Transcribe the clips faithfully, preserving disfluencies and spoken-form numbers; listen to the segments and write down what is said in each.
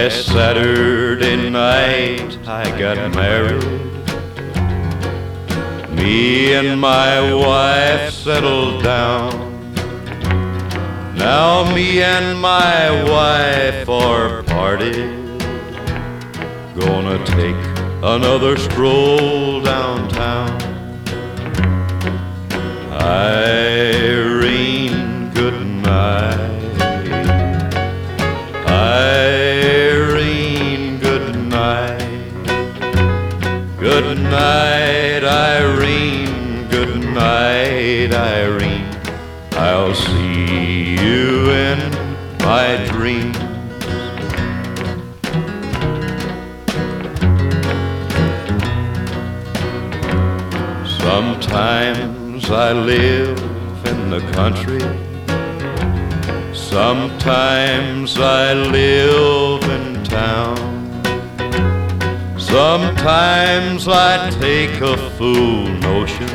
Last Saturday night I got married. Me and my wife settled down. Now me and my wife are parted. Gonna take another stroll downtown. Irene, good night. Irene, good night. Good night, Irene. Good night, Irene. I'll see you in my dreams. Sometimes I live in the country. Sometimes I live in town. Sometimes I take a fool notion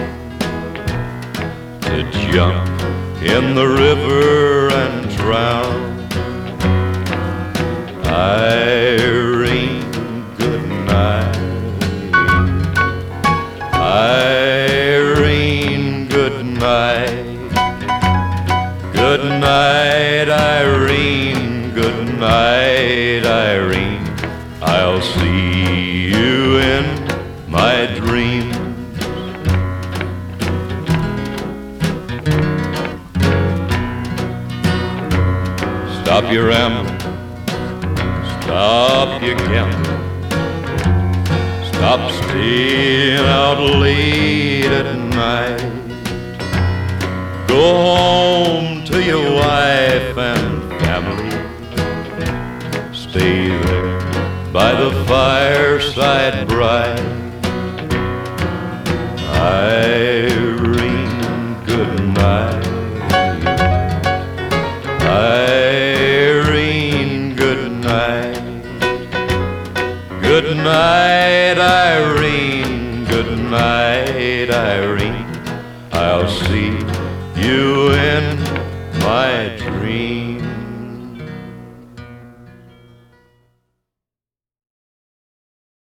to jump in the river and drown. Irene, good night. Irene, good night. Good night, Irene. Good night, Irene. I'll see you in my dreams. Stop your rambling, stop your gambling, stop staying out late at night. Go home to your wife and family. Stay there by the fireside bright. Irene, good night. Irene, good night. Good night, Irene. Good night, Irene. I'll see you in my dreams.